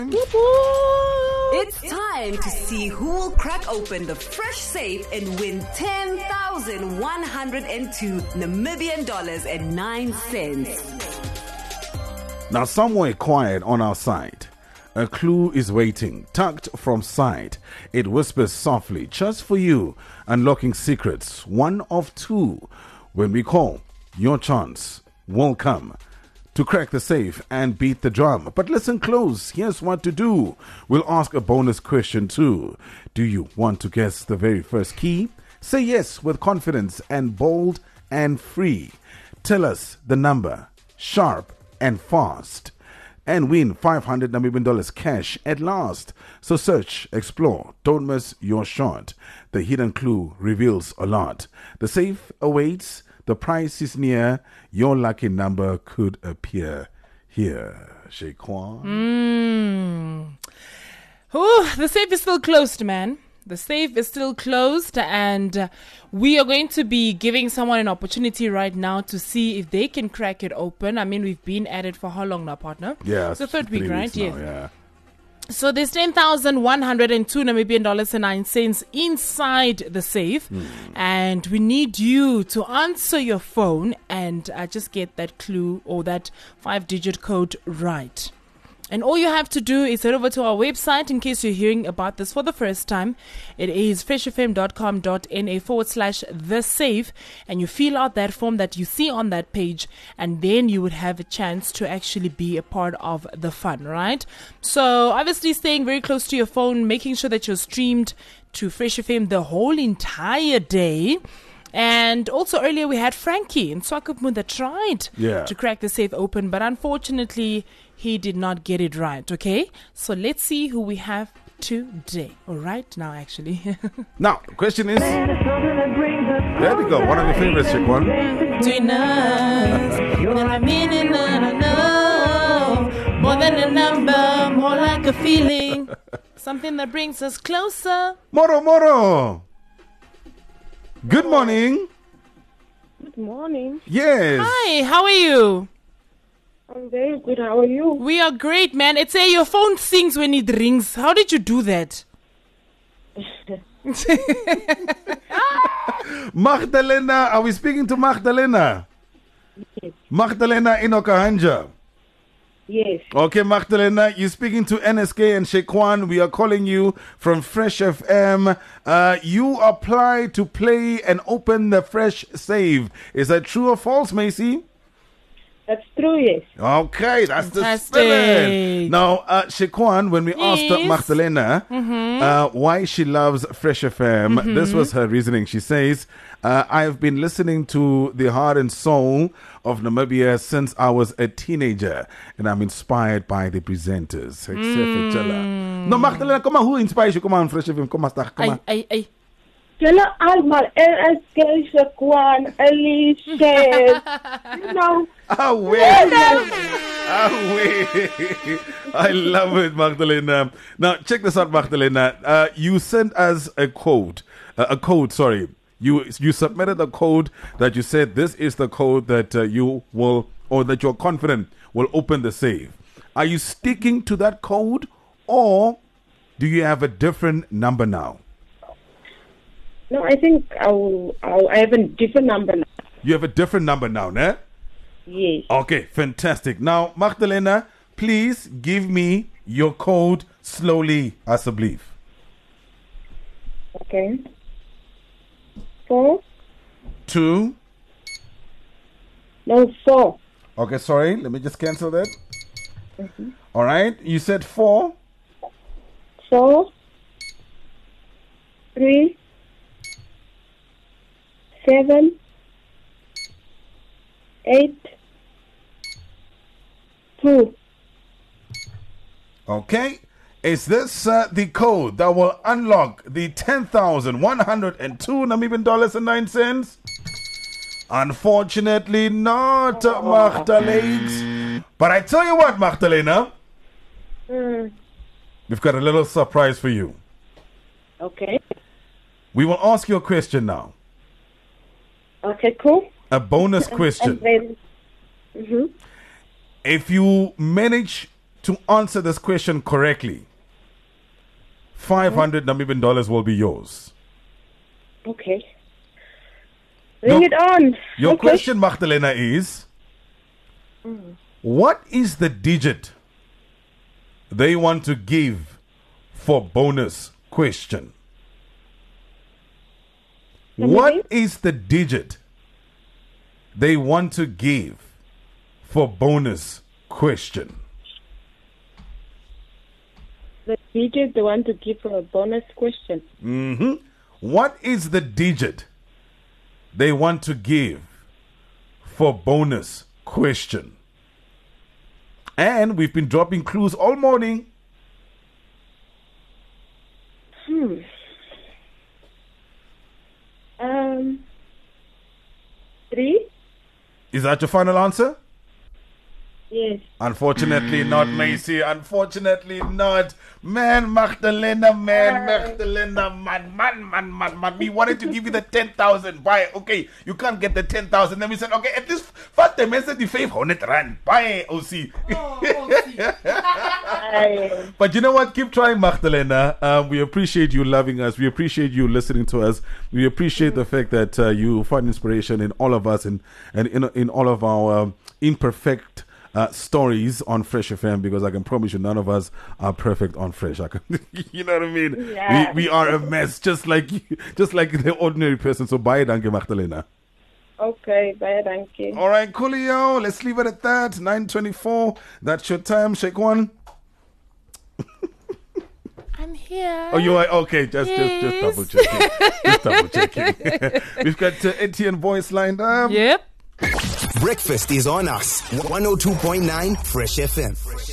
It's time to see who will crack open the fresh safe and win 10,102 Namibian dollars and 9 cents. Now, somewhere quiet on our side, a clue is waiting, tucked from sight. It whispers softly, just for you, unlocking secrets, one of two. When we call, your chance will come to crack the safe and beat the drum. But listen close, here's what to do. We'll ask a bonus question too. Do you want to guess the very first key? Say yes with confidence and bold and free. Tell us the number, sharp and fast, and win 500 Namibian dollars cash at last. So search, explore, don't miss your shot. The hidden clue reveals a lot. The safe awaits. The price is near. Your lucky number could appear here. Shequan. The safe is still closed, man. The safe is still closed, and we are going to be giving someone an opportunity right now to see if they can crack it open. I mean, we've been at it for how long now, partner? Yeah, it's the third week, right? Yeah. So there's 10,102 Namibian dollars and 9 cents inside the safe, and we need you to answer your phone and just get that clue or that 5-digit code right. And all you have to do is head over to our website in case you're hearing about this for the first time. It is freshfm.com.na/the safe, and you fill out that form that you see on that page, and then you would have a chance to actually be a part of the fun, right? So obviously staying very close to your phone, making sure that you're streamed to Fresh FM the whole entire day. And also earlier we had Frankie in Swakopmund that tried to crack the safe open, but unfortunately he did not get it right, okay? So let's see who we have today. All right, now actually. Now, the question is, there we go, one of your favorites, Shequan. Doing nice, that I mean it, no, more than a number, more like a feeling, something that brings us closer. Moro. Good morning. Good morning. Yes. Hi, how are you? I'm very good. How are you? We are great, man. It's your phone sings when it rings. How did you do that? Magdalena, are we speaking to Magdalena? Yes. Magdalena Inokahanja. Yes. Okay, Magdalena, you're speaking to NSK and Shequan. We are calling you from Fresh FM. You applied to play and open the Fresh Save. Is that true or false, Macy? That's true, yes. Okay, that's Fantastic. the spirit. Now, Shequan, when we asked Magdalena why she loves Fresh FM, this was her reasoning. She says, I've been listening to the heart and soul of Namibia since I was a teenager, and I'm inspired by the presenters. No, Magdalena, come on, who inspires you? Come on, Fresh FM, come on, come on. Julle almal, NSK, Shequan, Alicia, you know. I love it, Magdalena. Now, check this out, Magdalena. You sent us a code. You submitted a code that you said this is the code that you will, or that you're confident will open the safe. Are you sticking to that code, or do you have a different number now? No, I think I have a different number now. You have a different number now, ne? Yes. Okay, fantastic. Now, Magdalena, please give me your code slowly, as a belief. Okay. 4. 2. No, 4. Okay, sorry. Let me just cancel that. All right. You said 4. 4. 3. 7. 8. 2. Okay. Is this the code that will unlock the 10,102 Namibian dollars and 9 cents? Unfortunately not, Magdalena. But I tell you what, Magdalena. We've got a little surprise for you. Okay. We will ask you a question now. Okay, cool. A bonus question. And then, If you manage to answer this question correctly, $500 Namibian will be yours. Okay. Bring it on. Your Okay. question, Magdalena, is what is the digit they want to give for bonus question? What is the digit they want to give for bonus question? The digit they want to give for a bonus question. What is the digit they want to give for bonus question? And we've been dropping clues all morning. 3? Is that your final answer? Yes. Unfortunately not, Macy. Unfortunately not. Man, Magdalena, man. We wanted to give you the 10,000. Bye. Okay, you can't get the 10,000. Then we said, okay, at least first the message the 500 rand. Bye, OC. But you know what? Keep trying, Magdalena. We appreciate you loving us. We appreciate you listening to us. We appreciate the fact that you find inspiration in all of us and in all of our imperfect stories on Fresh FM, because I can promise you none of us are perfect on Fresh. You know what I mean? Yeah. We are a mess, just like you, just like the ordinary person. So bye, danke, Magdalena. Okay, bye, thank you. All right, coolio. Let's leave it at that. 9:24. That's your time. Shake one. I'm here. Oh, you are okay. Just double checking. Just double checking. We've got Etienne voice lined up. Yep. Breakfast is on us. 102.9 Fresh FM.